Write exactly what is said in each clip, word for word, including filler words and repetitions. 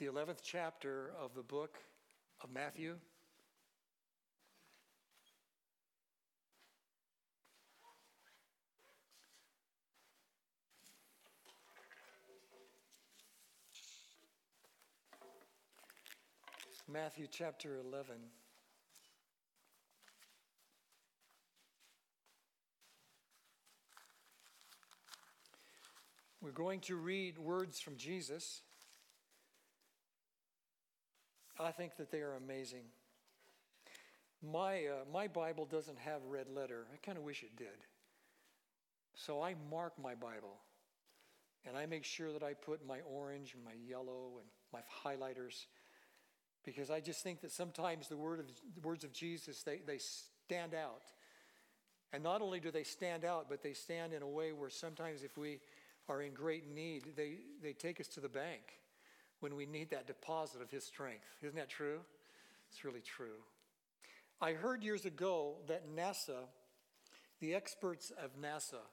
the eleventh chapter of the book of Matthew. Matthew chapter eleven. We're going to read words from Jesus. I think that they are amazing. My, uh, my Bible doesn't have red letter. I kind of wish it did. So I mark my Bible. And I make sure that I put my orange and my yellow and my highlighters. Because I just think that sometimes the, word of, the words of Jesus, they, they stand out. And not only do they stand out, but they stand in a way where sometimes if we are in great need, they, they take us to the bank when we need that deposit of his strength. Isn't that true? It's really true. I heard years ago that NASA, the experts of NASA,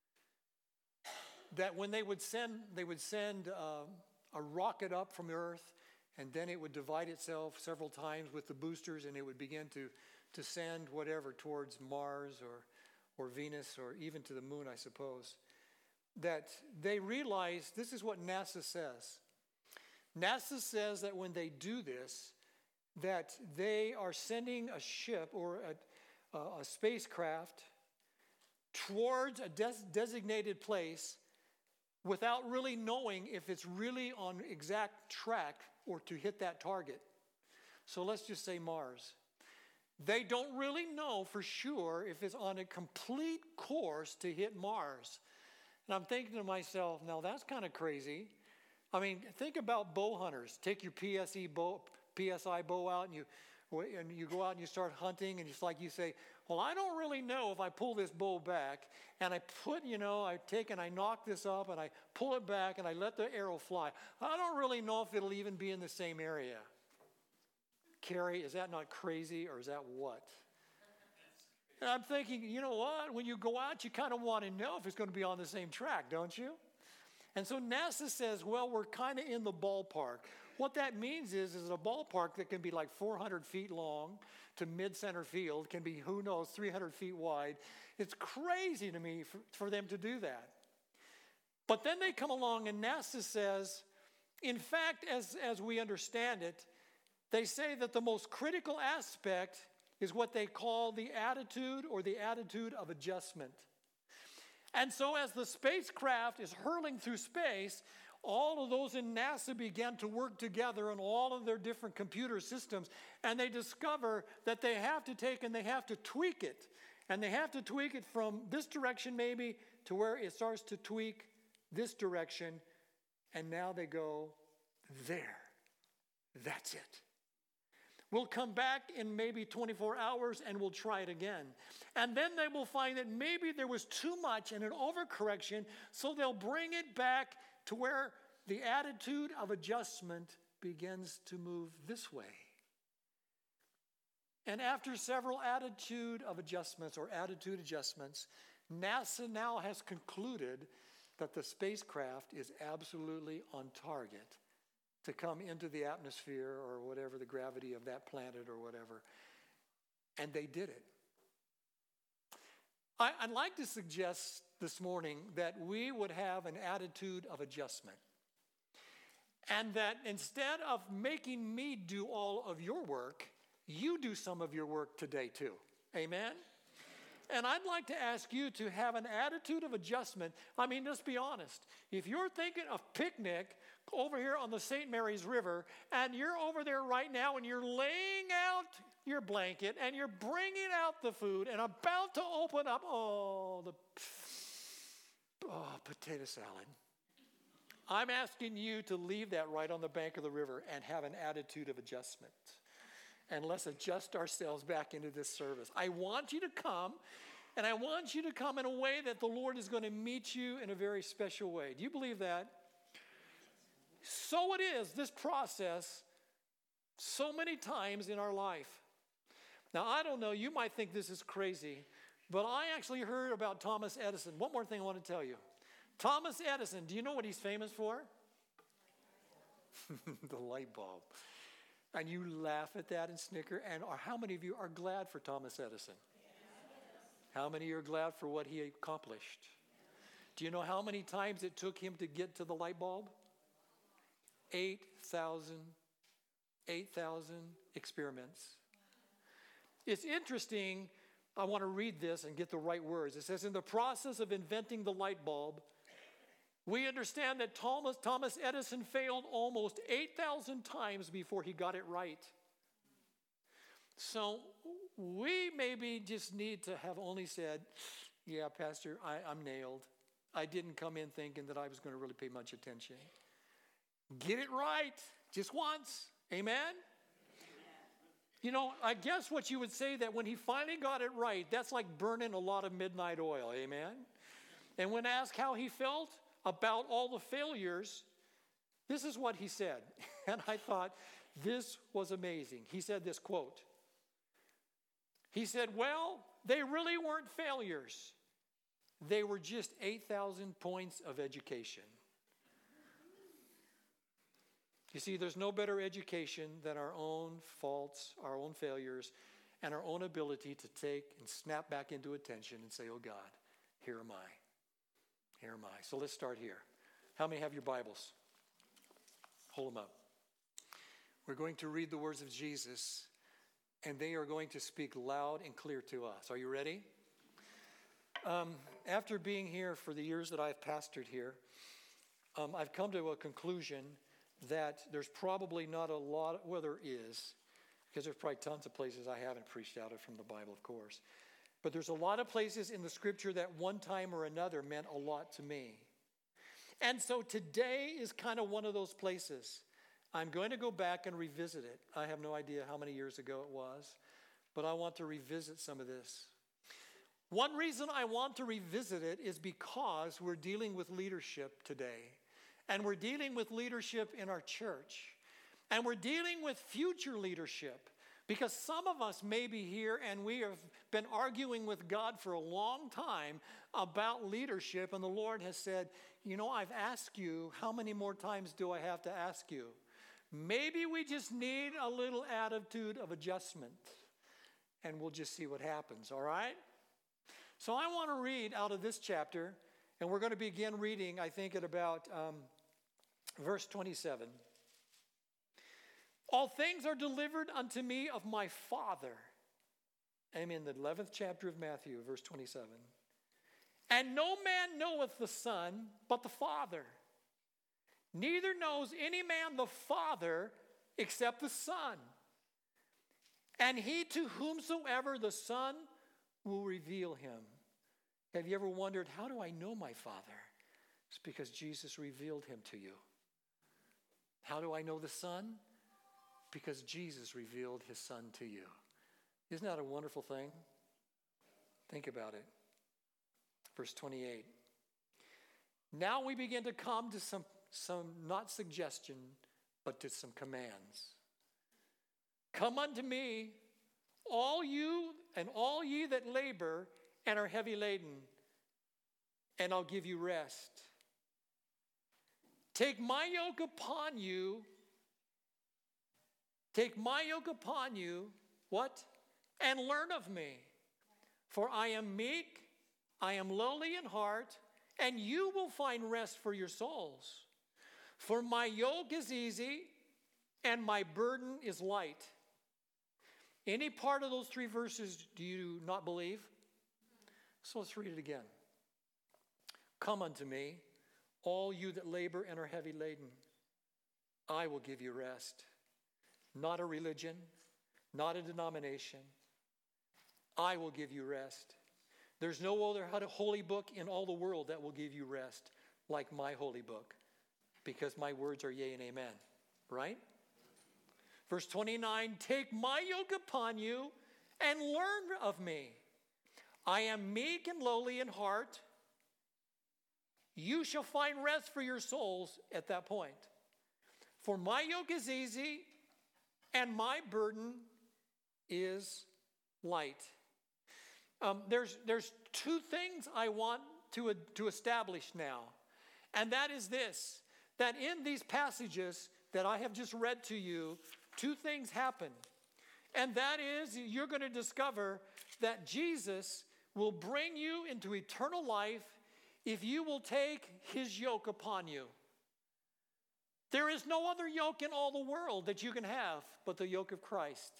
that when they would send, they would send uh, a rocket up from Earth, and then it would divide itself several times with the boosters, and it would begin to, to send whatever towards Mars or, or Venus or even to the moon, I suppose. That they realize, this is what NASA says. NASA says that when they do this, that they are sending a ship or a, a spacecraft towards a des- designated place without really knowing if it's really on exact track or to hit that target. So let's just say Mars. They don't really know for sure if it's on a complete course to hit Mars. And I'm thinking to myself, now that's kind of crazy. I mean, think about bow hunters. Take your P S I bow, P S I bow out and you and you go out and you start hunting, and it's like you say, well, I don't really know if I pull this bow back and I put, you know, I take and I knock this up and I pull it back and I let the arrow fly. I don't really know if it'll even be in the same area. Carrie, is that not crazy, or is that what? And I'm thinking, you know what? When you go out, you kind of want to know if it's going to be on the same track, don't you? And so NASA says, well, we're kind of in the ballpark. What that means is, is a ballpark that can be like four hundred feet long to mid-center field, can be, who knows, three hundred feet wide. It's crazy to me for, for them to do that. But then they come along and NASA says, in fact, as, as we understand it, they say that the most critical aspect is what they call the attitude or the attitude of adjustment. And so as the spacecraft is hurling through space, all of those in NASA began to work together on all of their different computer systems, and they discover that they have to take and they have to tweak it. And they have to tweak it from this direction maybe to where it starts to tweak this direction, and now they go, there, that's it. We'll come back in maybe twenty-four hours and we'll try it again. And then they will find that maybe there was too much and an overcorrection, so they'll bring it back to where the attitude of adjustment begins to move this way. And after several attitude of adjustments or attitude adjustments, NASA now has concluded that the spacecraft is absolutely on target to come into the atmosphere or whatever, the gravity of that planet or whatever. And they did it. I, I'd like to suggest this morning that we would have an attitude of adjustment. And that instead of making me do all of your work, you do some of your work today too. Amen? And I'd like to ask you to have an attitude of adjustment. I mean, let's be honest. If you're thinking of picnic over here on the Saint Mary's River, and you're over there right now and you're laying out your blanket and you're bringing out the food and about to open up, oh, the oh, potato salad. I'm asking you to leave that right on the bank of the river and have an attitude of adjustment. And let's adjust ourselves back into this service. I want you to come, and I want you to come in a way that the Lord is going to meet you in a very special way. Do you believe that? So it is, this process, so many times in our life. Now, I don't know, you might think this is crazy, but I actually heard about Thomas Edison. One more thing I want to tell you. Thomas Edison, do you know what he's famous for? The light bulb. And you laugh at that and snicker. And are, how many of you are glad for Thomas Edison? How many are glad for what he accomplished? Do you know how many times it took him to get to the light bulb? eight thousand. eight thousand experiments. It's interesting. I want to read this and get the right words. It says, in the process of inventing the light bulb, we understand that Thomas, Thomas Edison failed almost eight thousand times before he got it right. So we maybe just need to have only said, yeah, Pastor, I, I'm nailed. I didn't come in thinking that I was going to really pay much attention. Get it right just once. Amen? Amen? You know, I guess what you would say that when he finally got it right, that's like burning a lot of midnight oil. Amen? And when asked how he felt about all the failures, this is what he said. And I thought, this was amazing. He said this quote. He said, well, they really weren't failures. They were just eight thousand points of education. You see, there's no better education than our own faults, our own failures, and our own ability to take and snap back into attention and say, oh God, here am I. Here am I. So let's start here. How many have your Bibles? Hold them up. We're going to read the words of Jesus, and they are going to speak loud and clear to us. Are you ready? Um, after being here for the years that I've pastored here, um, I've come to a conclusion that there's probably not a lot, well, there is, because there's probably tons of places I haven't preached out of from the Bible, of course. But there's a lot of places in the Scripture that one time or another meant a lot to me. And so today is kind of one of those places. I'm going to go back and revisit it. I have no idea how many years ago it was, but I want to revisit some of this. One reason I want to revisit it is because we're dealing with leadership today. And we're dealing with leadership in our church. And we're dealing with future leadership. Because some of us may be here and we have been arguing with God for a long time about leadership. And the Lord has said, you know, I've asked you, how many more times do I have to ask you? Maybe we just need a little attitude of adjustment. And we'll just see what happens, all right? So I want to read out of this chapter. And we're going to begin reading, I think, at about um, verse twenty-seven. All things are delivered unto me of my Father. I'm in the eleventh chapter of Matthew, verse twenty-seven. And no man knoweth the Son, but the Father. Neither knows any man the Father, except the Son. And he to whomsoever the Son will reveal him. Have you ever wondered, how do I know my Father? It's because Jesus revealed him to you. How do I know the Son? Because Jesus revealed his Son to you. Isn't that a wonderful thing? Think about it. Verse twenty-eight. Now we begin to come to some, some not suggestion, but to some commands. Come unto me, all you and all ye that labor and are heavy laden, and I'll give you rest. Take my yoke upon you. Take my yoke upon you, what? And learn of me. For I am meek, I am lowly in heart, and you will find rest for your souls. For my yoke is easy, and my burden is light. Any part of those three verses do you not believe? So let's read it again. Come unto me, all you that labor and are heavy laden. I will give you rest. Not a religion, not a denomination. I will give you rest. There's no other holy book in all the world that will give you rest like my holy book, because my words are yea and amen, right? Verse twenty-nine, take my yoke upon you and learn of me. I am meek and lowly in heart. You shall find rest for your souls at that point. For my yoke is easy and my burden is light. Um, there's, there's two things I want to, uh, to establish now. And that is this, that in these passages, that I have just read to you, two things happen. And that is, you're going to discover that Jesus will bring you into eternal life if you will take his yoke upon you. There is no other yoke in all the world that you can have but the yoke of Christ.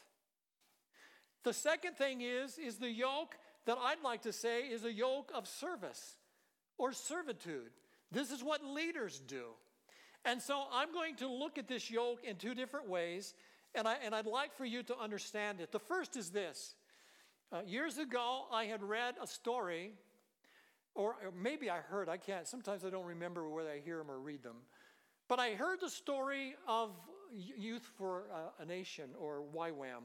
The second thing is, is the yoke that I'd like to say is a yoke of service or servitude. This is what leaders do. And so I'm going to look at this yoke in two different ways, and, I, and I'd like for you to understand it. The first is this. Uh, years ago, I had read a story, or, or maybe I heard, I can't, sometimes I don't remember whether I hear them or read them. But I heard the story of Youth for a Nation, or Y WAM,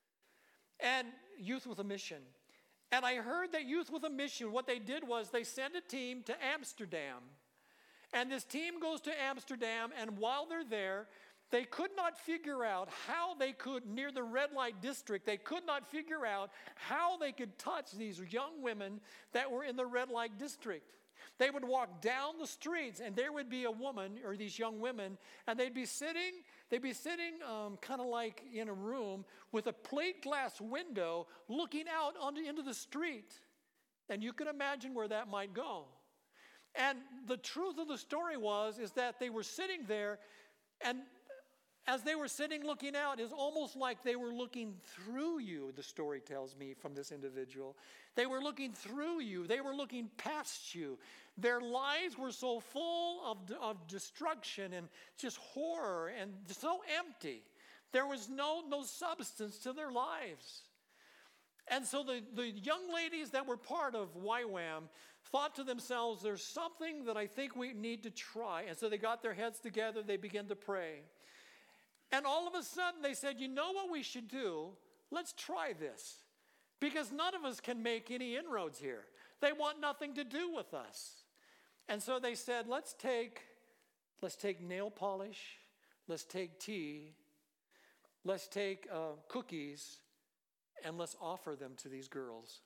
and Youth with a Mission. And I heard that Youth with a Mission, what they did was they sent a team to Amsterdam. And this team goes to Amsterdam, and while they're there, they could not figure out how they could, near the red light district, they could not figure out how they could touch these young women that were in the red light district. They would walk down the streets, and there would be a woman, or these young women, and they'd be sitting, they'd be sitting um, kind of like in a room with a plate glass window looking out onto, into the street. And you can imagine where that might go. And the truth of the story was, is that they were sitting there, and as they were sitting looking out, it's almost like they were looking through you, the story tells me from this individual. They were looking through you. They were looking past you. Their lives were so full of, of destruction and just horror and so empty. There was no, no substance to their lives. And so the, the young ladies that were part of Y WAM thought to themselves, there's something that I think we need to try. And so they got their heads together. They began to pray. And all of a sudden they said, you know what we should do? Let's try this. Because none of us can make any inroads here. They want nothing to do with us. And so they said, let's take, let's take nail polish. Let's take tea. Let's take uh, cookies. And let's offer them to these girls.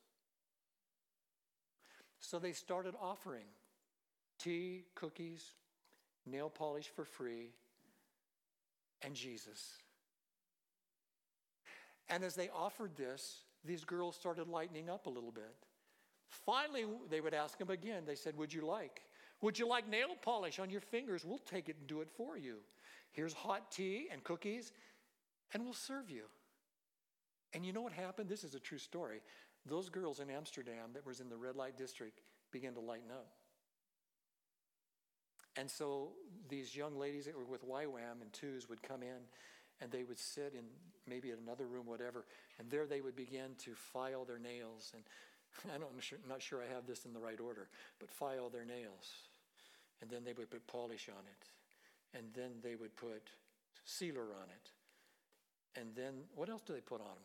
So they started offering tea, cookies, nail polish for free, and Jesus. And as they offered this, these girls started lightening up a little bit. Finally, they would ask them again. They said, would you like? Would you like nail polish on your fingers? We'll take it and do it for you. Here's hot tea and cookies, and we'll serve you. And you know what happened? This is a true story. Those girls in Amsterdam that was in the red light district began to lighten up. And so these young ladies that were with Y WAM and twos would come in, and they would sit in maybe in another room, whatever, and there they would begin to file their nails. And I don't, I'm sure, not sure I have this in the right order, but file their nails. And then they would put polish on it. And then they would put sealer on it. And then, what else do they put on them?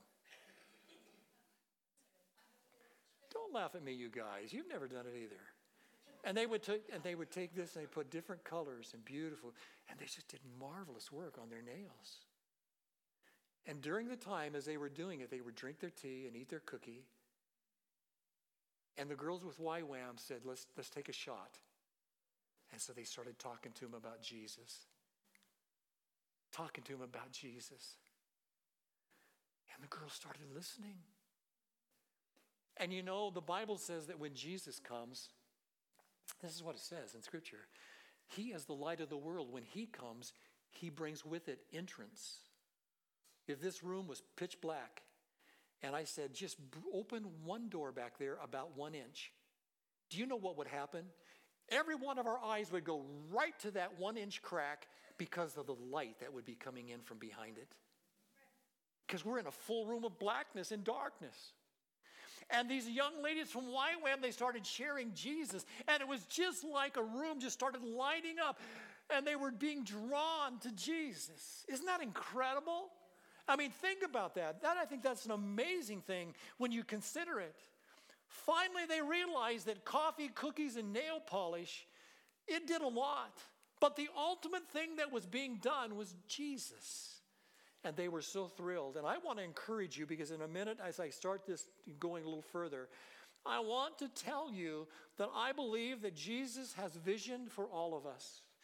Don't laugh at me, you guys. You've never done it either. And they would take, and they would take this and they put different colors and beautiful, and they just did marvelous work on their nails. And during the time as they were doing it, they would drink their tea and eat their cookie. And the girls with Y WAM said, let's, let's take a shot. And so they started talking to him about Jesus. Talking to him about Jesus. And the girls started listening. And you know, the Bible says that when Jesus comes, this is what it says in Scripture. He is the light of the world. When he comes, he brings with it entrance. If this room was pitch black, and I said, just open one door back there about one inch, do you know what would happen? Every one of our eyes would go right to that one inch crack because of the light that would be coming in from behind it. Because we're in a full room of blackness and darkness. And these young ladies from Y WAM, they started sharing Jesus. And it was just like a room just started lighting up. And they were being drawn to Jesus. Isn't that incredible? I mean, think about that. That I think that's an amazing thing when you consider it. Finally, they realized that coffee, cookies, and nail polish, it did a lot. But the ultimate thing that was being done was Jesus. And they were so thrilled. And I want to encourage you, because in a minute, as I start this going a little further, I want to tell you that I believe that Jesus has vision for all of us.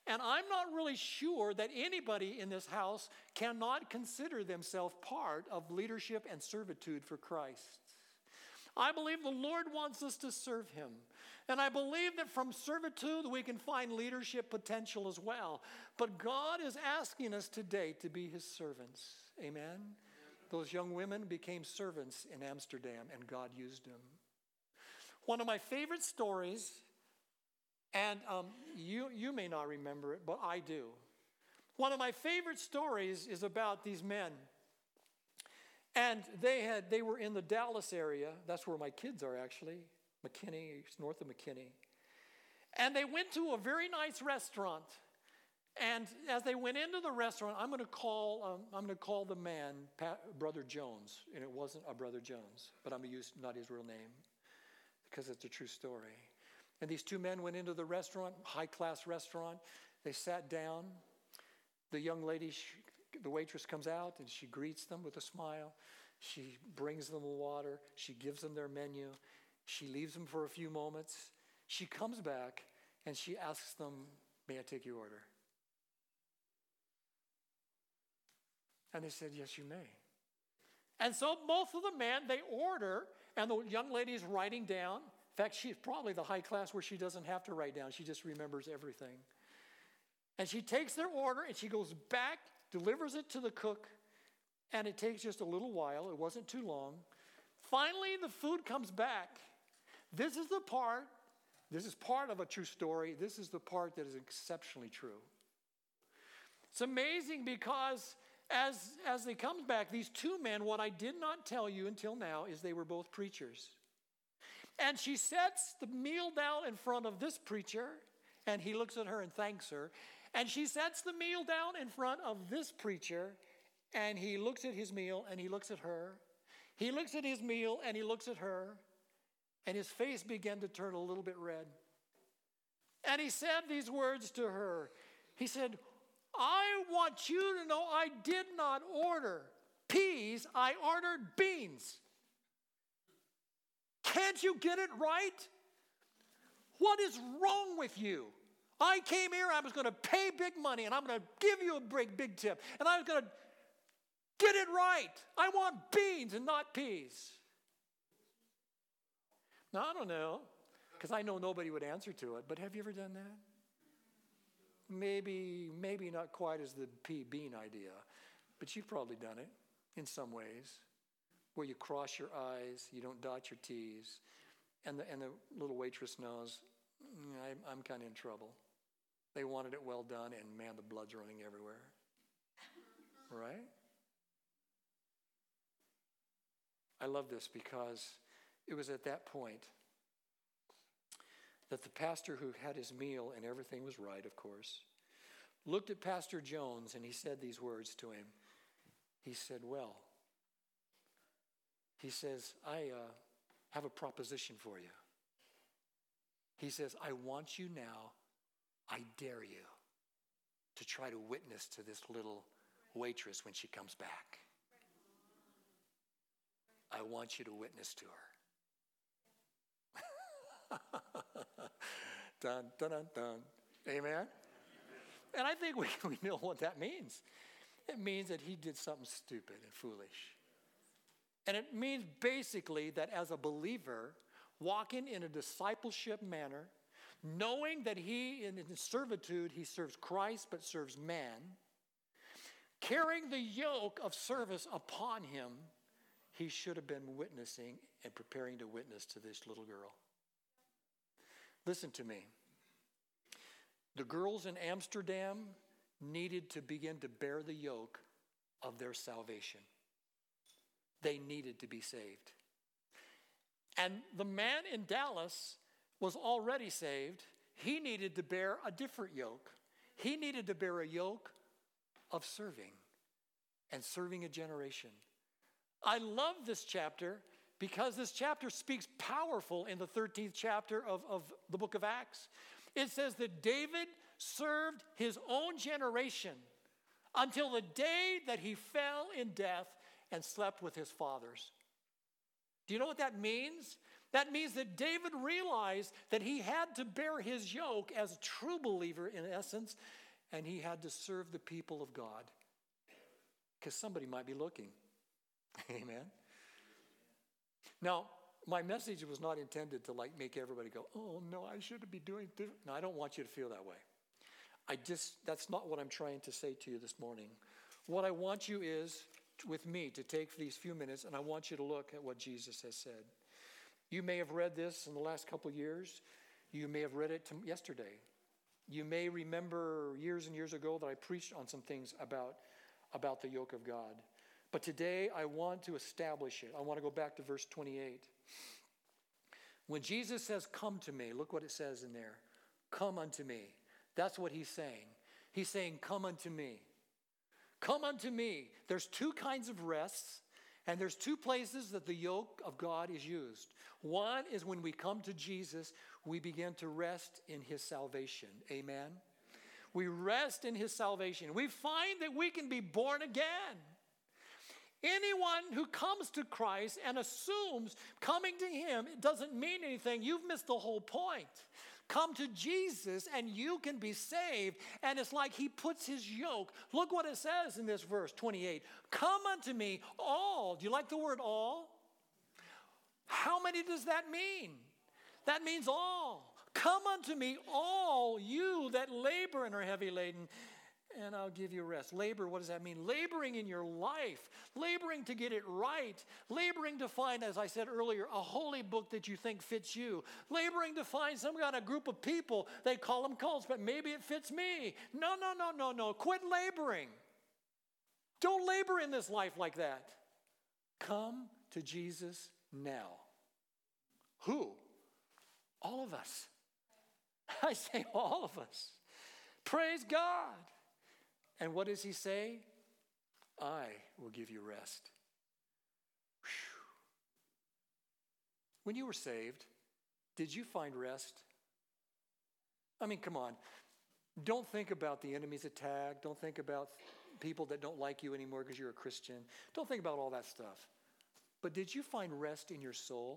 And I'm not really sure that anybody in this house cannot consider themselves part of leadership and servitude for Christ. I believe the Lord wants us to serve him. And I believe that from servitude we can find leadership potential as well. But God is asking us today to be his servants. Amen? Those young women became servants in Amsterdam, and God used them. One of my favorite stories, and um, you, you may not remember it, but I do. One of my favorite stories is about these men. And they had they were in the Dallas area. That's where my kids are, actually. McKinney, it's north of McKinney. And they went to a very nice restaurant. And as they went into the restaurant, I'm going to call um, I'm going to call the man Pat, Brother Jones, and it wasn't a Brother Jones, but I'm going to use not his real name because it's a true story. And these two men went into the restaurant, high-class restaurant. They sat down. The young lady, she, the waitress comes out, and she greets them with a smile. She brings them water. She gives them their menu. She leaves them for a few moments. She comes back, and she asks them, "May I take your order?" And they said, "Yes, you may." And so both of the men, they order, and the young lady is writing down. In fact, she's probably the high class where she doesn't have to write down. She just remembers everything. And she takes their order, and she goes back, delivers it to the cook, and it takes just a little while. It wasn't too long. Finally, the food comes back. This is the part, this is part of a true story. This is the part that is exceptionally true. It's amazing because as, as they come back, these two men, what I did not tell you until now is they were both preachers. And she sets the meal down in front of this preacher, and he looks at her and thanks her. And she sets the meal down in front of this preacher, and he looks at his meal, and he looks at her. He looks at his meal, and he looks at her, and his face began to turn a little bit red. And he said these words to her. He said, "I want you to know I did not order peas, I ordered beans. Can't you get it right? What is wrong with you? I came here, I was going to pay big money, and I'm going to give you a big, big tip, and I was going to get it right. I want beans and not peas." Now, I don't know, because I know nobody would answer to it, but have you ever done that? Maybe, maybe not quite as the pea bean idea, but you've probably done it in some ways, where you cross your I's, you don't dot your T's, and the, and the little waitress knows, mm, I'm, I'm kind of in trouble. They wanted it well done, and man, the blood's running everywhere. Right? I love this because it was at that point that the pastor who had his meal and everything was right, of course, looked at Pastor Jones and he said these words to him. He said, "Well," he says, "I uh, have a proposition for you." He says, "I want you now, I dare you to try to witness to this little waitress when she comes back. I want you to witness to her." Dun, dun, dun, dun. Amen? And I think we, we know what that means. It means that he did something stupid and foolish. And it means basically that as a believer, walking in a discipleship manner, knowing that he, in his servitude, he serves Christ but serves man, carrying the yoke of service upon him, he should have been witnessing and preparing to witness to this little girl. Listen to me. The girls in Amsterdam needed to begin to bear the yoke of their salvation. They needed to be saved. And the man in Dallas was already saved. He needed to bear a different yoke. He needed to bear a yoke of serving and serving a generation. I love this chapter because this chapter speaks powerful in the thirteenth chapter of, of the book of Acts. It says that David served his own generation until the day that he fell in death and slept with his fathers. Do you know what that means? That means that David realized that he had to bear his yoke as a true believer in essence, and he had to serve the people of God. Because somebody might be looking. Amen. Now, my message was not intended to like make everybody go, oh no, I shouldn't be doing this. No, I don't want you to feel that way. I just, that's not what I'm trying to say to you this morning. What I want you is, with me, to take these few minutes, and I want you to look at what Jesus has said. You may have read this in the last couple of years. You may have read it to yesterday. You may remember years and years ago that I preached on some things about, about the yoke of God. But today I want to establish it. I want to go back to verse twenty-eight. When Jesus says, come to me, look what it says in there. Come unto me. That's what he's saying. He's saying, come unto me. Come unto me. There's two kinds of rests, and there's two places that the yoke of God is used. One is when we come to Jesus, we begin to rest in his salvation. Amen? We rest in his salvation. We find that we can be born again. Anyone who comes to Christ and assumes coming to him, it doesn't mean anything. You've missed the whole point. Come to Jesus and you can be saved. And it's like he puts his yoke. Look what it says in this verse twenty-eight. Come unto me all. Do you like the word all? How many does that mean? That means all. Come unto me all you that labor and are heavy laden, and I'll give you rest. Labor, what does that mean? Laboring in your life. Laboring to get it right. Laboring to find, as I said earlier, a holy book that you think fits you. Laboring to find some kind of group of people. They call them cults, but maybe it fits me. No, no, no, no, no. Quit laboring. Don't labor in this life like that. Come to Jesus now. Who? All of us. I say all of us. Praise God. And what does he say? I will give you rest. Whew. When you were saved, did you find rest? I mean, come on. Don't think about the enemy's attack. Don't think about people that don't like you anymore because you're a Christian. Don't think about all that stuff. But did you find rest in your soul?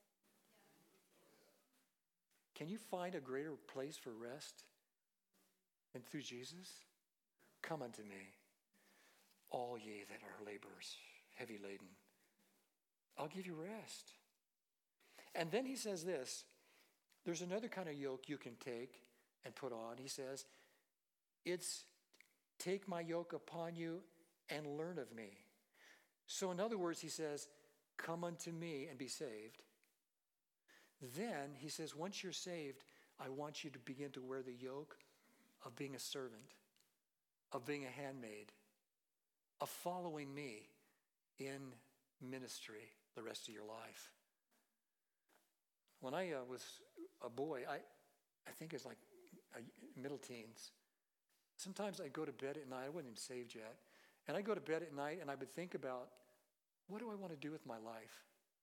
Can you find a greater place for rest than through Jesus? Come unto me, all ye that are laborers, heavy laden. I'll give you rest. And then he says this, there's another kind of yoke you can take and put on. He says, it's take my yoke upon you and learn of me. So in other words, he says, come unto me and be saved. Then he says, once you're saved, I want you to begin to wear the yoke of being a servant, of being a handmaid, of following me in ministry the rest of your life. When I uh, was a boy, I, I think it was like uh, middle teens, sometimes I'd go to bed at night. I wasn't even saved yet. And I'd go to bed at night and I would think about, what do I want to do with my life?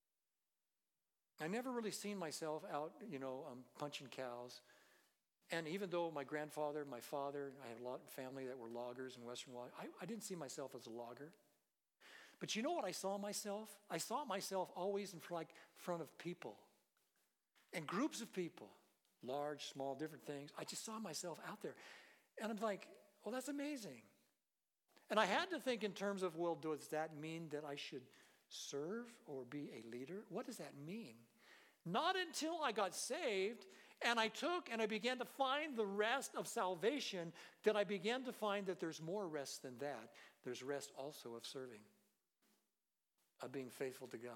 I never really seen myself out, you know, um, punching cows. And even though my grandfather, my father, I had a lot of family that were loggers in Western Washington, I, I didn't see myself as a logger. But you know what I saw myself? I saw myself always in front, like, front of people and groups of people, large, small, different things. I just saw myself out there. And I'm like, well, that's amazing. And I had to think in terms of, well, does that mean that I should serve or be a leader? What does that mean? Not until I got saved and I took and I began to find the rest of salvation that I began to find that there's more rest than that. There's rest also of serving, of being faithful to God.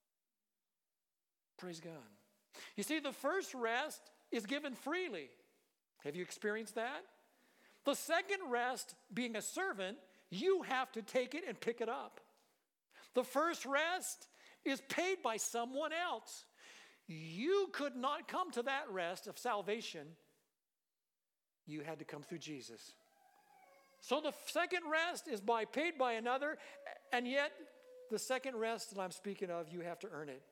Praise God. You see, the first rest is given freely. Have you experienced that? The second rest, being a servant, you have to take it and pick it up. The first rest is paid by someone else. You could not come to that rest of salvation. You had to come through Jesus. So the second rest is by paid by another, and yet the second rest that I'm speaking of, you have to earn it.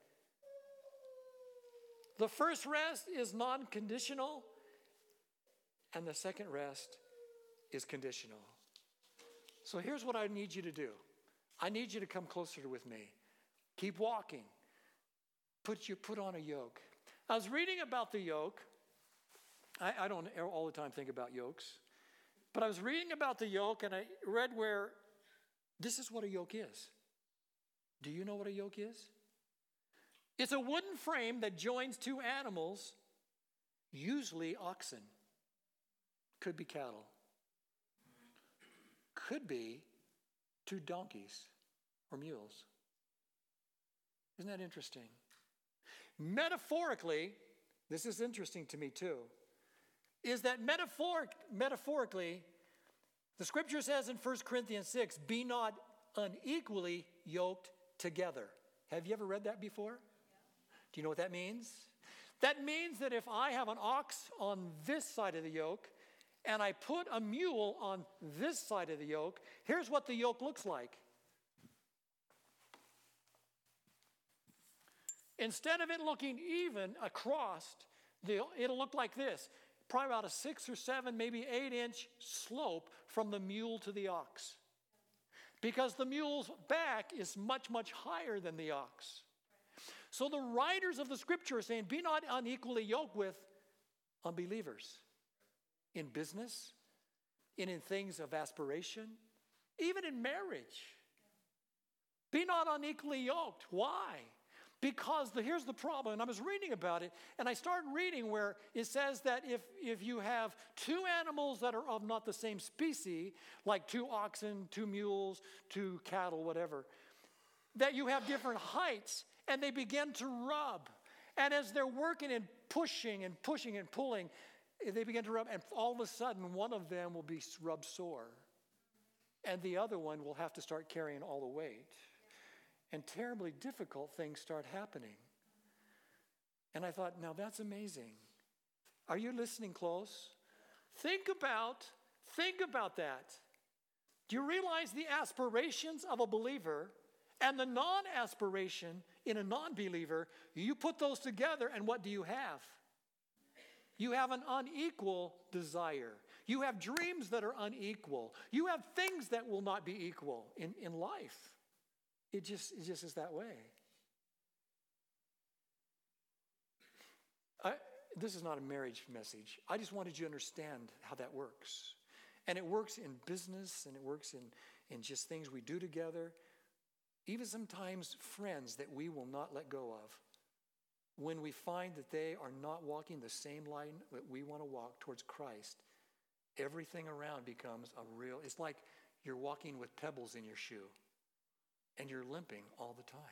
The first rest is non-conditional, and the second rest is conditional. So here's what I need you to do. I need you to come closer with me. Keep walking. put you put on a yoke. I was reading about the yoke. I, I don't all the time think about yokes. But I was reading about the yoke, and I read where this is what a yoke is. Do you know what a yoke is? It's a wooden frame that joins two animals, usually oxen. Could be cattle. Could be two donkeys or mules. Isn't that interesting? Metaphorically, this is interesting to me too, is that metaphoric, metaphorically, the scripture says in First Corinthians six, be not unequally yoked together. Have you ever read that before? Yeah. Do you know what that means? That means that if I have an ox on this side of the yoke and I put a mule on this side of the yoke, here's what the yoke looks like. Instead of it looking even across, it'll look like this. Probably about a six or seven, maybe eight inch slope from the mule to the ox. Because the mule's back is much, much higher than the ox. So the writers of the scripture are saying, be not unequally yoked with unbelievers. In business, and in things of aspiration, even in marriage. Be not unequally yoked. Why? Because the, here's the problem, and I was reading about it, and I started reading where it says that if, if you have two animals that are of not the same species, like two oxen, two mules, two cattle, whatever, that you have different heights, and they begin to rub. And as they're working and pushing and pushing and pulling, they begin to rub, and all of a sudden, one of them will be rubbed sore, and the other one will have to start carrying all the weight. And terribly difficult things start happening. And I thought, now that's amazing. Are you listening close? Think about, think about that. Do you realize the aspirations of a believer and the non-aspiration in a non-believer? You put those together, and what do you have? You have an unequal desire. You have dreams that are unequal. You have things that will not be equal in, in life. It just, it just is that way. I, this is not a marriage message. I just wanted you to understand how that works. And it works in business, and it works in, in just things we do together. Even sometimes friends that we will not let go of. When we find that they are not walking the same line that we want to walk towards Christ, everything around becomes a real, it's like you're walking with pebbles in your shoe. And you're limping all the time.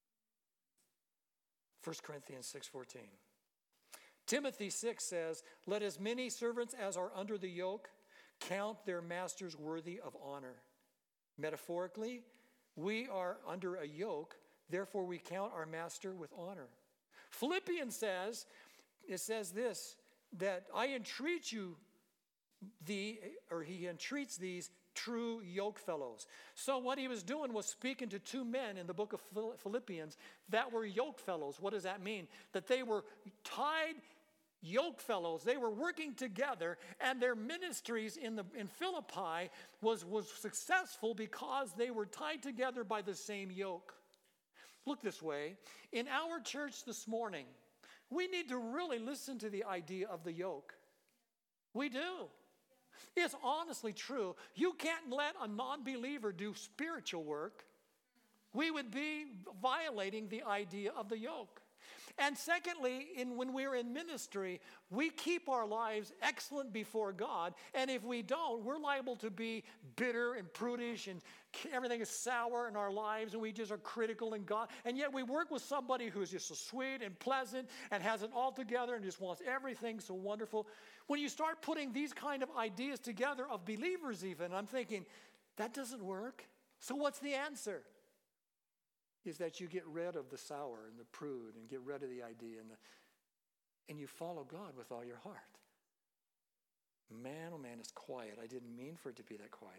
First Corinthians six fourteen. Timothy six says, let as many servants as are under the yoke count their masters worthy of honor. Metaphorically, we are under a yoke, therefore we count our master with honor. Philippians says, it says this, that I entreat you, the, or he entreats these true yoke fellows. So what he was doing was speaking to two men in the book of Philippians that were yoke fellows. What does that mean? That they were tied yoke fellows. They were working together, and their ministries in the in Philippi was, was successful because they were tied together by the same yoke. Look this way. In our church this morning, we need to really listen to the idea of the yoke. We do. It's honestly true. You can't let a non-believer do spiritual work. We would be violating the idea of the yoke. And secondly, in, when we're in ministry, we keep our lives excellent before God. And if we don't, we're liable to be bitter and prudish, and everything is sour in our lives, and we just are critical in God. And yet we work with somebody who's just so sweet and pleasant and has it all together and just wants everything so wonderful. When you start putting these kind of ideas together of believers even, I'm thinking, that doesn't work. So what's the answer? Is that you get rid of the sour and the prude and get rid of the idea and, the, and you follow God with all your heart. Man, oh man, it's quiet. I didn't mean for it to be that quiet.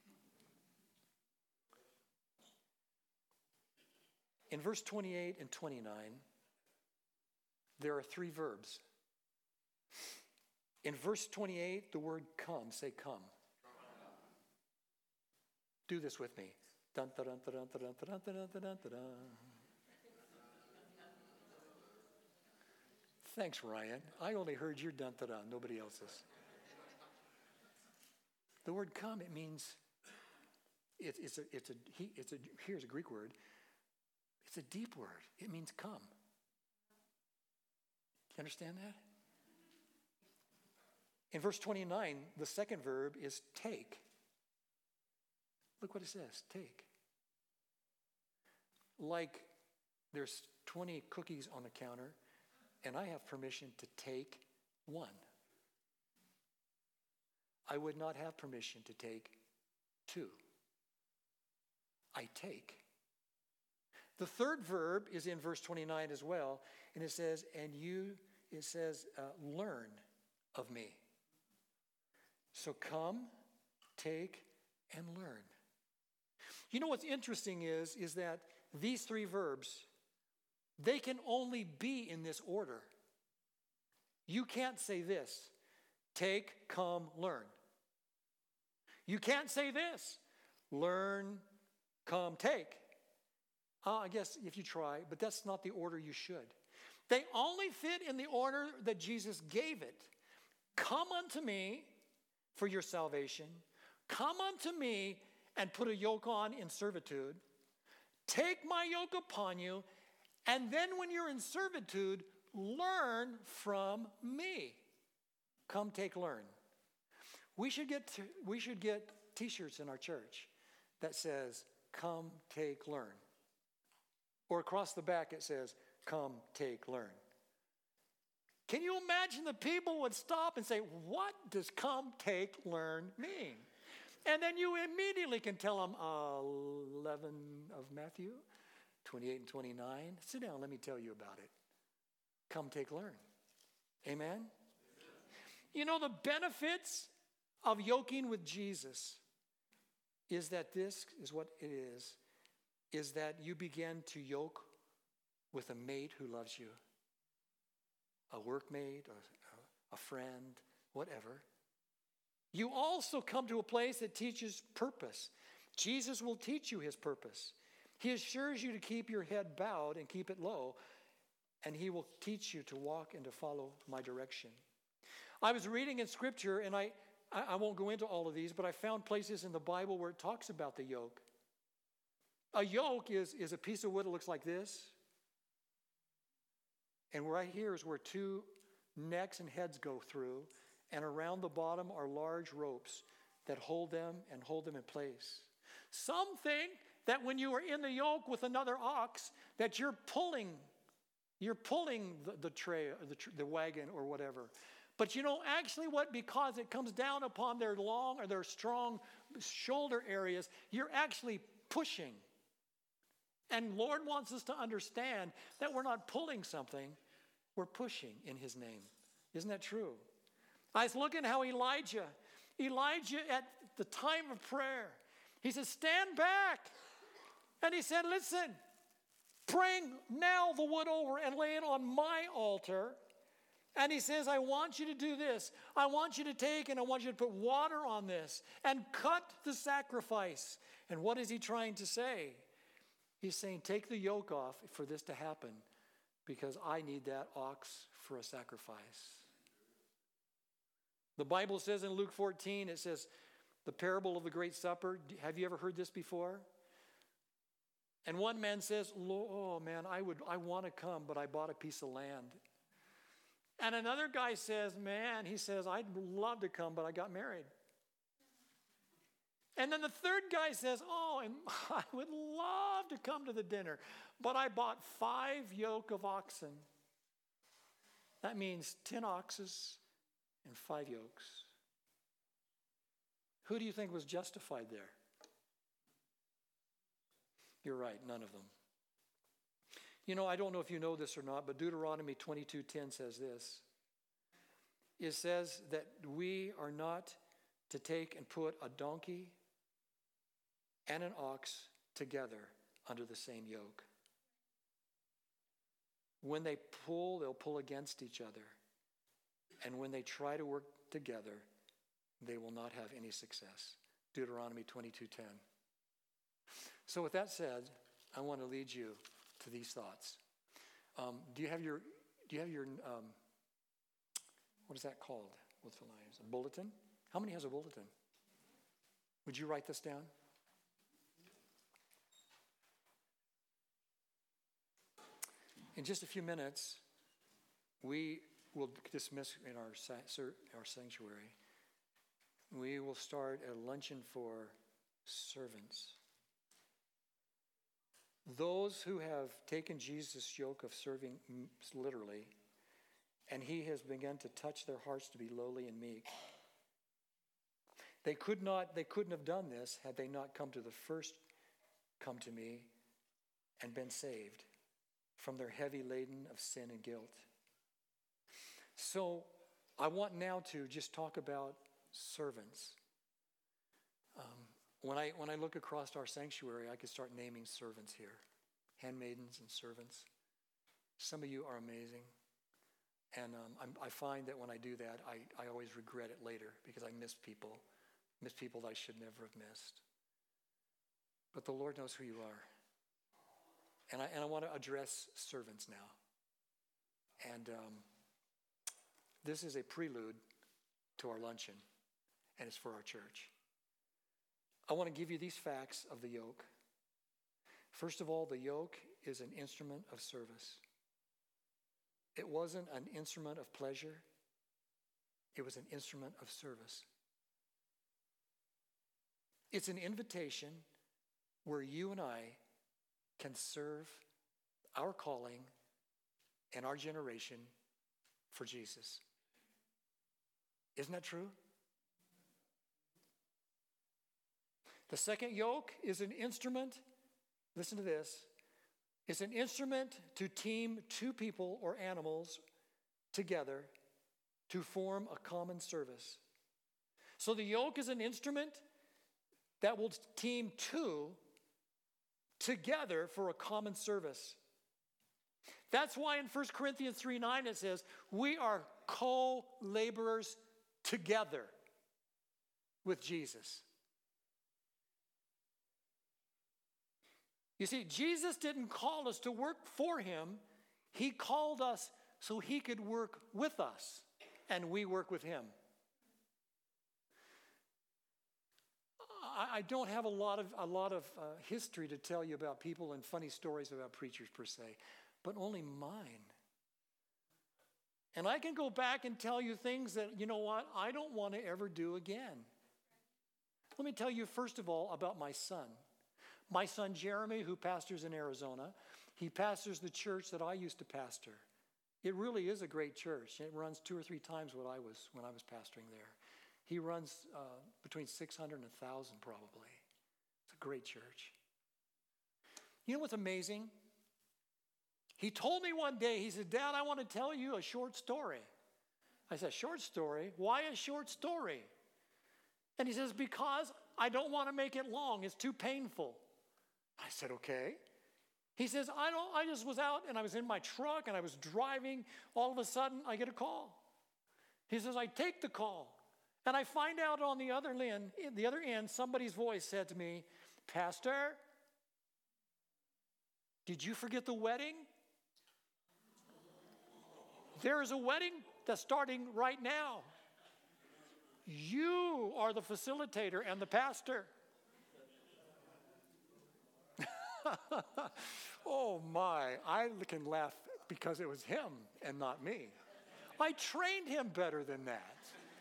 In verse twenty-eight and twenty-nine, there are three verbs. In verse twenty-eight, the word come, say come. Do this with me. Dun, dun, dun, dun, dun, dun, dun, dun, dun, dun, dun. Thanks, Ryan. I only heard your dun-da-da, nobody else's. The word come, it means, it, it's a, it's a, he, it's a, here's a Greek word. It's a deep word. It means come. You understand that? In verse twenty-nine, the second verb is take. Look what it says, take. Like there's twenty cookies on the counter, and I have permission to take one. I would not have permission to take two. I take. The third verb is in verse twenty-nine as well, and it says, and you, it says, uh, learn of me. So come, take, and learn. You know what's interesting is, is that these three verbs, they can only be in this order. You can't say this, take, come, learn. You can't say this, learn, come, take. Uh, I guess if you try, but that's not the order you should. They only fit in the order that Jesus gave it. Come unto me for your salvation. Come unto me and put a yoke on in servitude. Take my yoke upon you, and then when you're in servitude, learn from me. Come, take, learn. We should get to, we should get T-shirts in our church that says, come, take, learn. Or across the back it says, come, take, learn. Can you imagine the people would stop and say, what does come, take, learn mean? And then you immediately can tell them uh, eleven of Matthew, twenty-eight and twenty-nine. Sit down, let me tell you about it. Come, take, learn. Amen? Amen. You know, the benefits of yoking with Jesus is that this is what it is, is that you begin to yoke with a mate who loves you, a workmate, a, a friend, whatever. You also come to a place that teaches purpose. Jesus will teach you his purpose. He assures you to keep your head bowed and keep it low, and he will teach you to walk and to follow my direction. I was reading in Scripture, and I, I, I won't go into all of these, but I found places in the Bible where it talks about the yoke. A yoke is, is a piece of wood that looks like this. And right here is where two necks and heads go through. And around the bottom are large ropes that hold them and hold them in place. Some think that when you are in the yoke with another ox, that you're pulling, you're pulling the, the tray, or the, the wagon or whatever. But you know, actually what, because it comes down upon their long or their strong shoulder areas, you're actually pushing. And Lord wants us to understand that we're not pulling something, we're pushing in his name. Isn't that true? I was looking how Elijah, Elijah at the time of prayer, he said, stand back. And he said, listen, bring now the wood over and lay it on my altar. And he says, I want you to do this. I want you to take and I want you to put water on this and cut the sacrifice. And what is he trying to say? He's saying, take the yoke off for this to happen because I need that ox for a sacrifice. The Bible says in Luke fourteen, it says, the parable of the Great Supper. Have you ever heard this before? And one man says, oh man, I would, I want to come, but I bought a piece of land. And another guy says, man, he says, I'd love to come, but I got married. And then the third guy says, oh, and I would love to come to the dinner, but I bought five yoke of oxen. That means ten oxes and five yokes. Who do you think was justified there? You're right, none of them. You know, I don't know if you know this or not, but Deuteronomy twenty-two ten says this. It says that we are not to take and put a donkey and an ox together under the same yoke. When they pull, they'll pull against each other. And when they try to work together, they will not have any success. Deuteronomy twenty-two ten. So with that said, I want to lead you to these thoughts. Um, do you have your, do you have your um, what is that called? What's the lines? A bulletin? How many has a bulletin? Would you write this down? In just a few minutes, we will dismiss in our, our sanctuary. We will start a luncheon for servants. Those who have taken Jesus' yoke of serving literally, and he has begun to touch their hearts to be lowly and meek. They could not, they couldn't have done this had they not come to the first come to me and been saved from their heavy laden of sin and guilt. So I want now to just talk about servants. Um, when I when I look across our sanctuary, I could start naming servants here, handmaidens and servants. Some of you are amazing. And um, I'm, I find that when I do that, I, I always regret it later because I miss people, miss people that I should never have missed. But the Lord knows who you are. And I, and I want to address servants now. And um, this is a prelude to our luncheon, and it's for our church. I want to give you these facts of the yoke. First of all, the yoke is an instrument of service. It wasn't an instrument of pleasure. It was an instrument of service. It's an invitation where you and I can serve our calling and our generation for Jesus. Isn't that true? The second yoke is an instrument, listen to this, it's an instrument to team two people or animals together to form a common service. So the yoke is an instrument that will team two together for a common service. That's why in First Corinthians three nine it says, we are co-laborers together with Jesus. You see, Jesus didn't call us to work for him. He called us so he could work with us, and we work with him. I, I don't have a lot of, a lot of uh, history to tell you about people and funny stories about preachers per se, but only mine. And I can go back and tell you things that, you know what, I don't want to ever do again. Let me tell you first of all about my son. My son Jeremy, who pastors in Arizona, he pastors the church that I used to pastor. It really is a great church. It runs two or three times what I was when I was pastoring there. He runs uh, between six hundred and one thousand probably. It's a great church. You know what's amazing? He told me one day, he said, Dad, I want to tell you a short story. I said, short story? Why a short story? And he says, because I don't want to make it long. It's too painful. I said, okay. He says, I don't, I just was out and I was in my truck and I was driving. All of a sudden, I get a call. He says, I take the call. And I find out on the other end, the other end, somebody's voice said to me, Pastor, did you forget the wedding? There is a wedding that's starting right now. You are the facilitator and the pastor. Oh my, I can laugh because it was him and not me. I trained him better than that.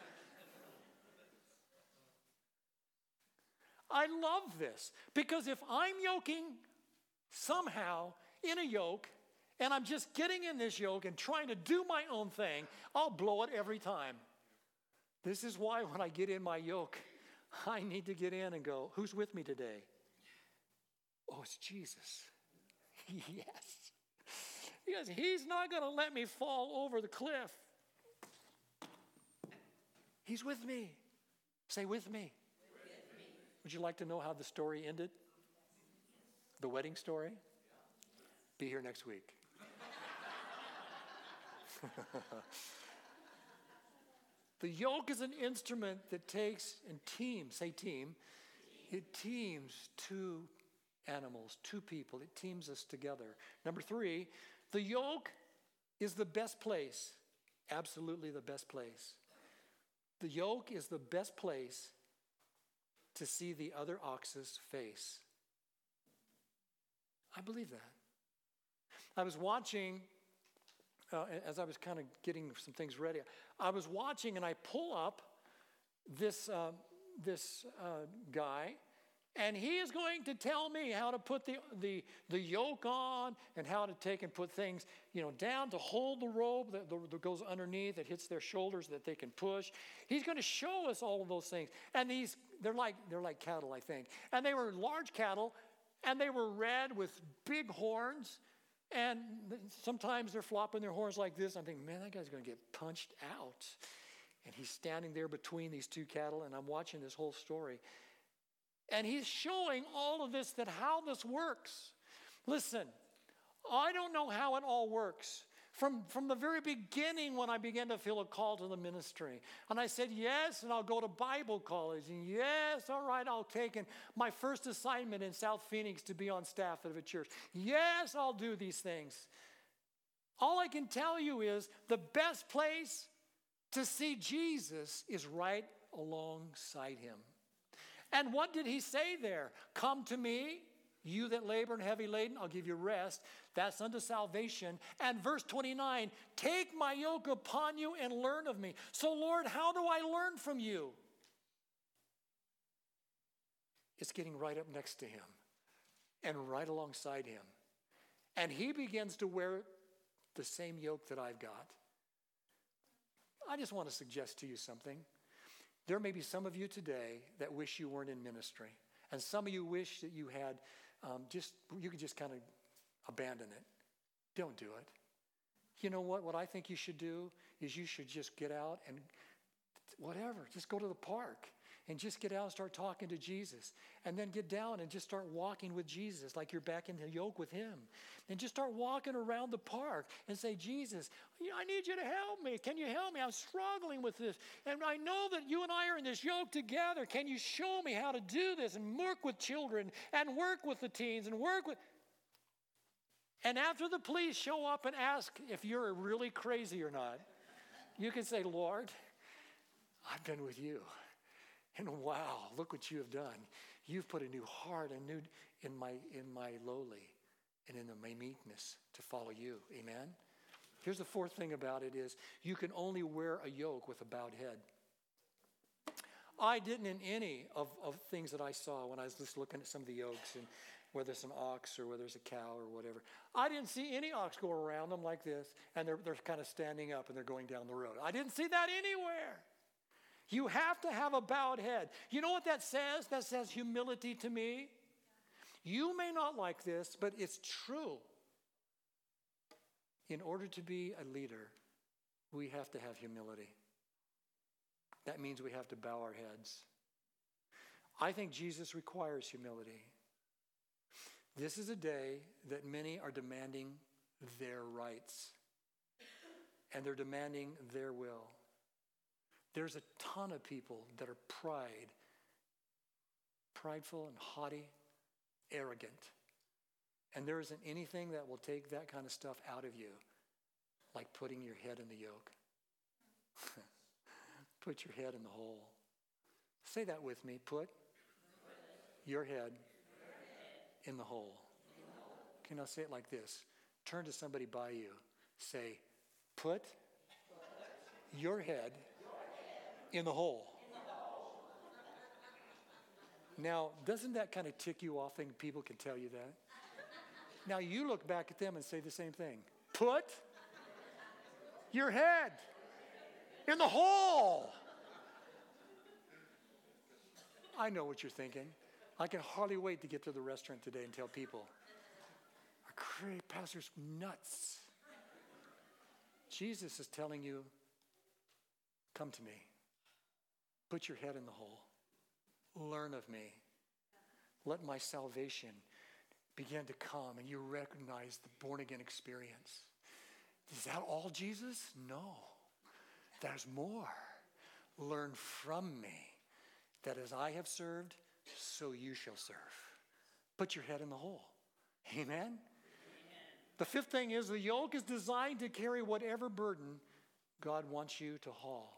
I love this because if I'm yoking somehow in a yoke and I'm just getting in this yoke and trying to do my own thing, I'll blow it every time. This is why when I get in my yoke, I need to get in and go, who's with me today? Oh, it's Jesus. Yes. Because he's not going to let me fall over the cliff. He's with me. Say, with me. With me. Would you like to know how the story ended? The wedding story? Be here next week. The yoke is an instrument that takes and teams, say team, it teams two animals, two people. It teams us together. Number three, the yoke is the best place absolutely the best place. The yoke is the best place to see the other ox's face. I believe that. I was watching, uh, as I was kind of getting some things ready, I was watching and I pull up this, uh, this uh, guy, and he is going to tell me how to put the, the, the yoke on and how to take and put things, you know, down to hold the robe that, that goes underneath, that hits their shoulders, that they can push. He's going to show us all of those things. And these, they're like, they're like cattle, I think. And they were large cattle, and they were red with big horns. And sometimes they're flopping their horns like this. I'm thinking, man, that guy's going to get punched out. And he's standing there between these two cattle, and I'm watching this whole story. And he's showing all of this, that how this works. Listen, I don't know how it all works. From, from the very beginning, when I began to feel a call to the ministry, and I said, yes, and I'll go to Bible college, and yes, all right, I'll take in my first assignment in South Phoenix to be on staff of a church. Yes, I'll do these things. All I can tell you is the best place to see Jesus is right alongside him. And what did he say there? Come to me, you that labor and heavy laden, I'll give you rest. That's unto salvation. And verse twenty-nine, take my yoke upon you and learn of me. So Lord, how do I learn from you? It's getting right up next to him and right alongside him. And he begins to wear the same yoke that I've got. I just want to suggest to you something. There may be some of you today that wish you weren't in ministry. And some of you wish that you had um, just, you could just kind of abandon it. Don't do it. You know what? What I think you should do is you should just get out and whatever, just go to the park and just get out and start talking to Jesus. And then get down and just start walking with Jesus like you're back in the yoke with him. And just start walking around the park and say, Jesus, I need you to help me. Can you help me? I'm struggling with this. And I know that you and I are in this yoke together. Can you show me how to do this and work with children and work with the teens and work with... And after the police show up and ask if you're really crazy or not, you can say, Lord, I've been with you. And wow, look what you have done. You've put a new heart and new in my in my lowly and in my meekness to follow you. Amen. Here's the fourth thing about it is you can only wear a yoke with a bowed head. I didn't in any of, of things that I saw when I was just looking at some of the yokes, and whether it's an ox or whether it's a cow or whatever. I didn't see any ox go around them like this, and they're, they're kind of standing up and they're going down the road. I didn't see that anywhere. You have to have a bowed head. You know what that says? That says humility to me. You may not like this, but it's true. In order to be a leader, we have to have humility. That means we have to bow our heads. I think Jesus requires humility. This is a day that many are demanding their rights, and they're demanding their will. There's a ton of people that are pride, prideful and haughty, arrogant. And there isn't anything that will take that kind of stuff out of you like putting your head in the yoke. Put your head in the hole. Say that with me. Put your head in the hole. Okay, now say it like this. Turn to somebody by you. Say, put your head in the hole. Now, doesn't that kind of tick you off? Think people can tell you that? Now you look back at them and say the same thing. Put your head in the hole. I know what you're thinking. I can hardly wait to get to the restaurant today and tell people, our great pastor's nuts. Jesus is telling you, come to me. Put your head in the hole. Learn of me. Let my salvation begin to come and you recognize the born-again experience. Is that all, Jesus? No. There's more. Learn from me that as I have served, so you shall serve. Put your head in the hole. Amen? Amen. The fifth thing is the yoke is designed to carry whatever burden God wants you to haul.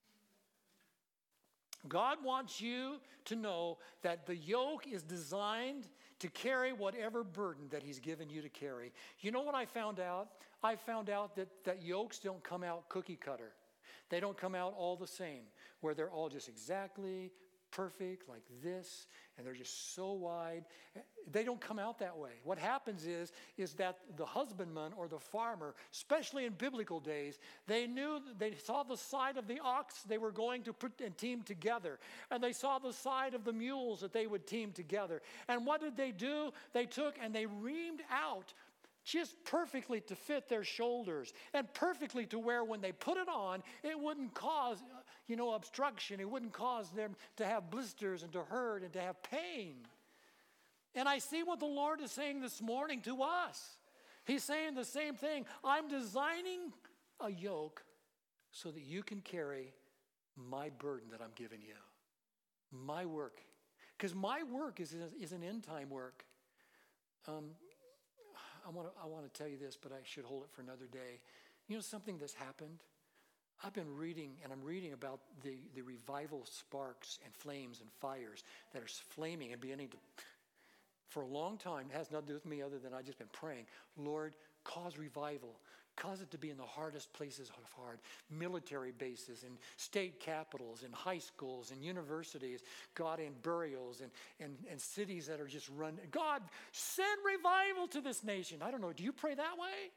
God wants you to know that the yoke is designed to carry whatever burden that he's given you to carry. You know what I found out? I found out that, that yokes don't come out cookie cutter. They don't come out all the same, where they're all just exactly perfect like this, and they're just so wide. They don't come out that way. What happens is, is that the husbandman or the farmer, especially in biblical days, they knew, they saw the side of the ox they were going to put and team together. And they saw the side of the mules that they would team together. And what did they do? They took and they reamed out just perfectly to fit their shoulders and perfectly to where when they put it on, it wouldn't cause, you know, obstruction. It wouldn't cause them to have blisters and to hurt and to have pain. And I see what the Lord is saying this morning to us. He's saying the same thing. I'm designing a yoke so that you can carry my burden that I'm giving you. My work. Because my work is, is an end time work. Um, I want to I want to tell you this, but I should hold it for another day. You know something that's happened? I've been reading, and I'm reading about the, the revival sparks and flames and fires that are flaming and beginning to, for a long time, it has nothing to do with me other than I've just been praying, Lord, cause revival. Cause it to be in the hardest places of hard, military bases and state capitals and high schools and universities, God, and burials and, and, and cities that are just run. God, send revival to this nation. I don't know, do you pray that way?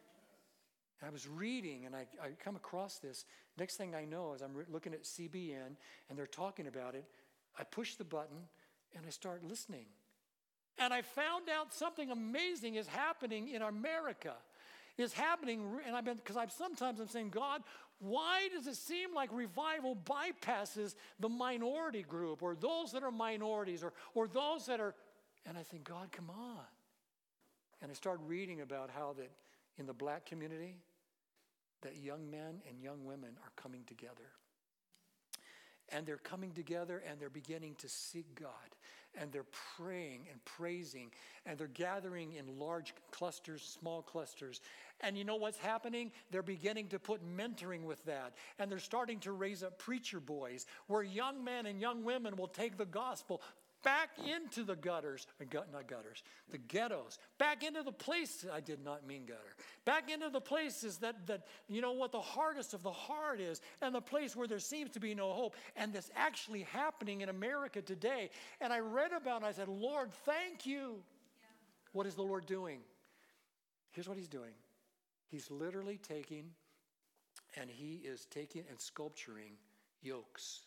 I was reading and I, I come across this. Next thing I know is I'm re- looking at C B N and they're talking about it. I push the button and I start listening. And I found out something amazing is happening in America. Is happening, and I've been, because I've sometimes I'm saying, God, why does it seem like revival bypasses the minority group or those that are minorities or, or those that are, and I think, God, come on. And I start reading about how that in the black community, that young men and young women are coming together. And they're coming together and they're beginning to seek God. And they're praying and praising. And they're gathering in large clusters, small clusters. And you know what's happening? They're beginning to put mentoring with that. And they're starting to raise up preacher boys where young men and young women will take the gospel back into the gutters, not gutters, the ghettos, back into the places, I did not mean gutter, back into the places that, that, you know what the hardest of the hard is, and the place where there seems to be no hope. And that's actually happening in America today. And I read about it, and I said, Lord, thank you. Yeah. What is the Lord doing? Here's what he's doing. He's literally taking, and he is taking and sculpturing yokes.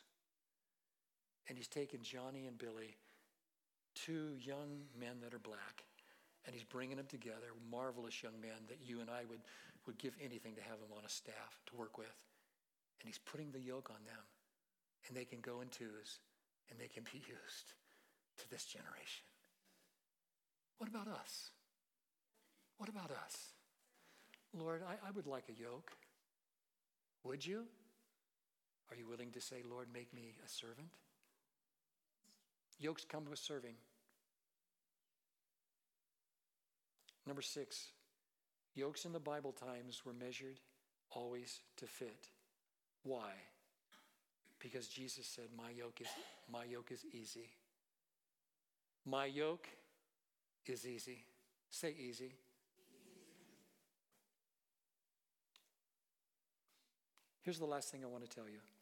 And he's taken Johnny and Billy, two young men that are black, and he's bringing them together, marvelous young men that you and I would, would give anything to have them on a staff to work with. And he's putting the yoke on them, and they can go in twos, and they can be used to this generation. What about us? What about us? Lord, I, I would like a yoke. Would you? Are you willing to say, Lord, make me a servant? Yokes come with serving. Number six, yokes in the Bible times were measured always to fit. Why? Because Jesus said, my yoke is, my yoke is easy. My yoke is easy. Say easy. Here's the last thing I want to tell you.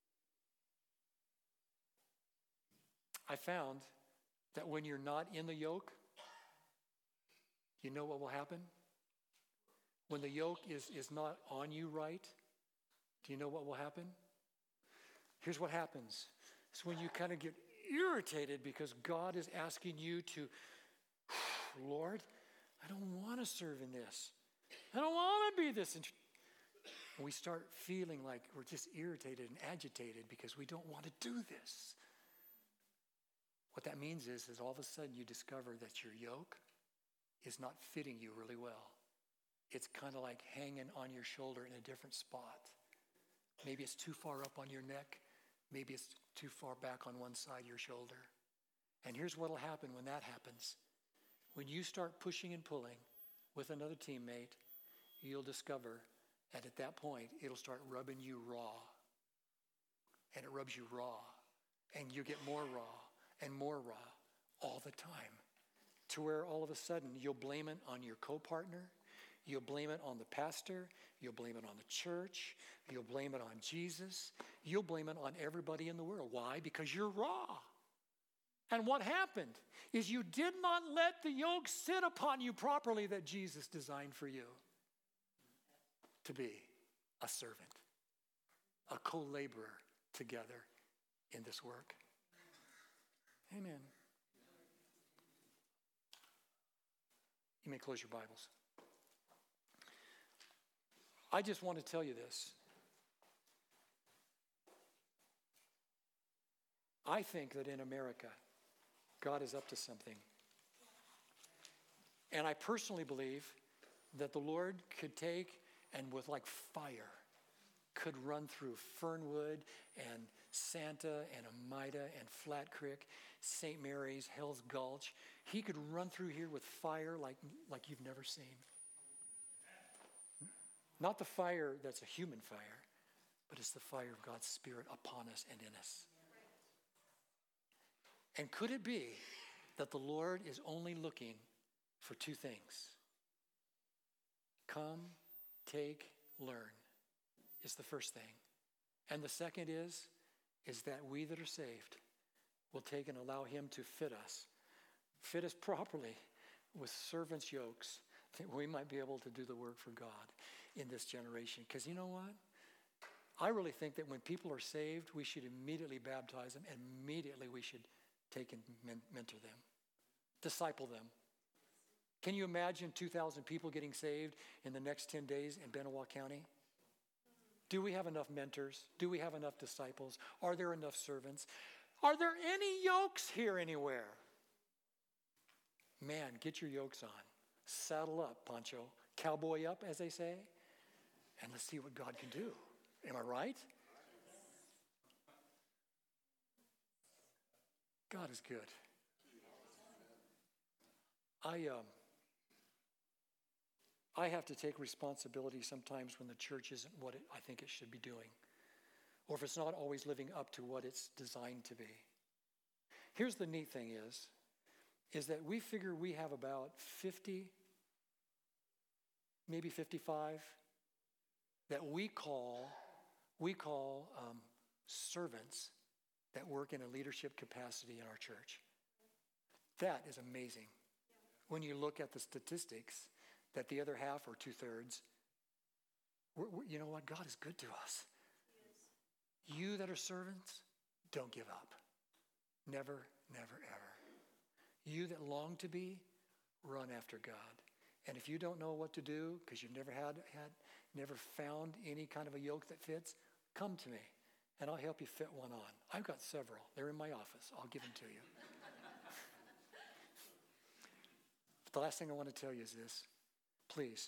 I found that when you're not in the yoke, you know what will happen? When the yoke is, is not on you right, do you know what will happen? Here's what happens. It's when you kind of get irritated because God is asking you to, Lord, I don't want to serve in this. I don't want to be this. And we start feeling like we're just irritated and agitated because we don't want to do this. What that means is, is all of a sudden you discover that your yoke is not fitting you really well. It's kind of like hanging on your shoulder in a different spot. Maybe it's too far up on your neck. Maybe it's too far back on one side of your shoulder. And here's what will happen when that happens. When you start pushing and pulling with another teammate, you'll discover And at that point, it'll start rubbing you raw. And it rubs you raw. And you get more raw and more raw all the time. To where all of a sudden you'll blame it on your co-partner. You'll blame it on the pastor. You'll blame it on the church. You'll blame it on Jesus. You'll blame it on everybody in the world. Why? Because you're raw. And what happened is you did not let the yoke sit upon you properly that Jesus designed for you to be a servant, a co-laborer together in this work. Amen. You may close your Bibles. I just want to tell you this. I think that in America, God is up to something. And I personally believe that the Lord could take and with like fire could run through Fernwood and Santa and Amida and Flat Creek, Saint Mary's, Hell's Gulch. He could run through here with fire like, like you've never seen. Not the fire that's a human fire, but it's the fire of God's Spirit upon us and in us. And could it be that the Lord is only looking for two things? Come, take, learn is the first thing. And the second is, is that we that are saved will take and allow him to fit us, fit us properly with servants' yokes, that we might be able to do the work for God in this generation. Because you know what? I really think that when people are saved, we should immediately baptize them, and immediately we should take and men- mentor them, disciple them. Can you imagine two thousand people getting saved in the next ten days in Benewah County? Do we have enough mentors? Do we have enough disciples? Are there enough servants? Are there any yokes here anywhere? Man, get your yokes on. Saddle up, Pancho. Cowboy up, as they say. And let's see what God can do. Am I right? God is good. I um, I have to take responsibility sometimes when the church isn't what it, I think it should be doing, or if it's not always living up to what it's designed to be. Here's the neat thing is, is that we figure we have about fifty, maybe fifty-five, that we call, we call um, servants that work in a leadership capacity in our church. That is amazing. When you look at the statistics, that the other half or two-thirds, we're, we're, you know what? God is good to us. Yes. You that are servants, don't give up. Never, never, ever. You that long to be, run after God. And if you don't know what to do because you've never had, had, never found any kind of a yoke that fits, come to me and I'll help you fit one on. I've got several. They're in my office. I'll give them to you. But the last thing I want to tell you is this. Please.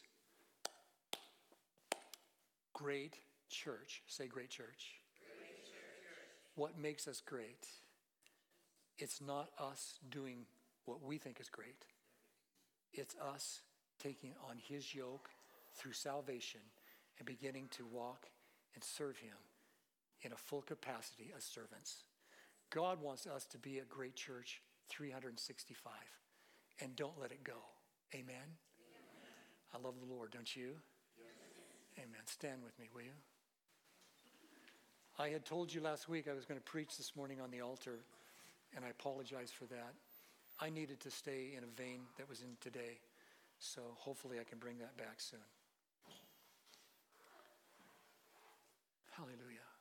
Great church. Say great church. Great church. What makes us great? It's not us doing what we think is great. It's us taking on his yoke through salvation and beginning to walk and serve him in a full capacity as servants. God wants us to be a great church three hundred sixty-five, and don't let it go. Amen? Amen. I love the Lord, don't you? Yes. Amen. Stand with me, will you? I had told you last week I was going to preach this morning on the altar, and I apologize for that. I needed to stay in a vein that was in today, so hopefully I can bring that back soon. Hallelujah.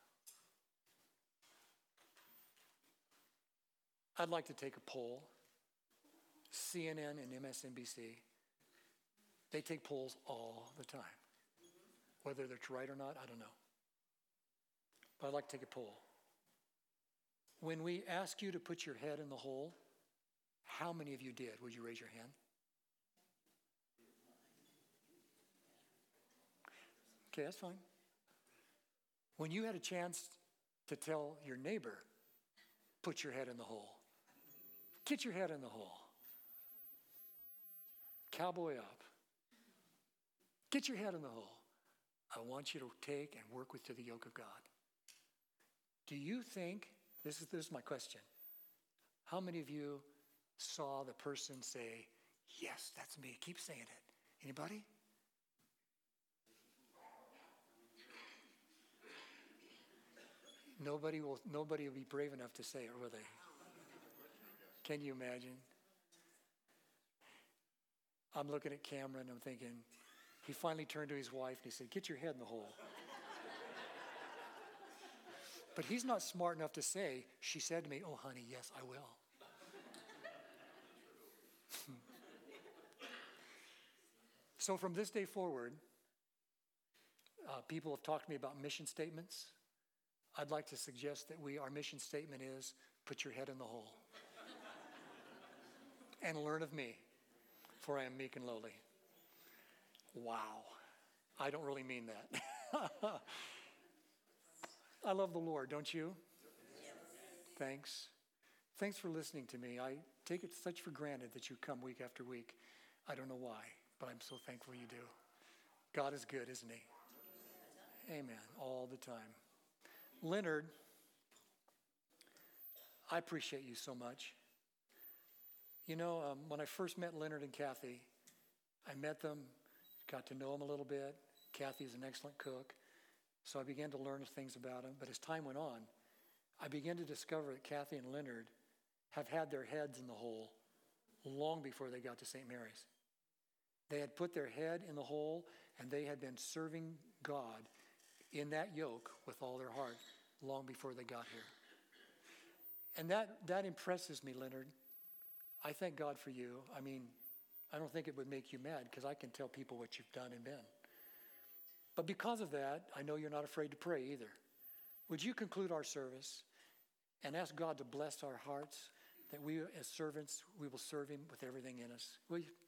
I'd like to take a poll. C N N and M S N B C, they take polls all the time. Whether they're right or not, I don't know. But I'd like to take a poll. When we ask you to put your head in the hole, how many of you did? Would you raise your hand? Okay, that's fine. When you had a chance to tell your neighbor, put your head in the hole. Get your head in the hole. Cowboy up. Get your head in the hole. I want you to take and work with to the yoke of God. Do you think, this is, this is my question, how many of you saw the person say, yes, that's me, keep saying it? Anybody? Nobody will, nobody will be brave enough to say it, will they? Can you imagine? I'm looking at Cameron, I'm thinking, he finally turned to his wife and he said, get your head in the hole. But he's not smart enough to say, she said to me, oh honey, yes, I will. So from this day forward, uh, people have talked to me about mission statements. I'd like to suggest that we, our mission statement is, put your head in the hole. And learn of me, for I am meek and lowly. Wow. I don't really mean that. I love the Lord, don't you? Yes. Thanks. Thanks for listening to me. I take it such for granted that you come week after week. I don't know why, but I'm so thankful you do. God is good, isn't he? Amen. All the time. Leonard, I appreciate you so much. You know, um, when I first met Leonard and Kathy, I met them, got to know them a little bit. Kathy is an excellent cook. So I began to learn things about them. But as time went on, I began to discover that Kathy and Leonard have had their heads in the hole long before they got to Saint Mary's. They had put their head in the hole, and they had been serving God in that yoke with all their heart long before they got here. And that, that impresses me, Leonard. I thank God for you. I mean, I don't think it would make you mad because I can tell people what you've done and been. But because of that, I know you're not afraid to pray either. Would you conclude our service and ask God to bless our hearts, that we as servants, we will serve him with everything in us? Will you?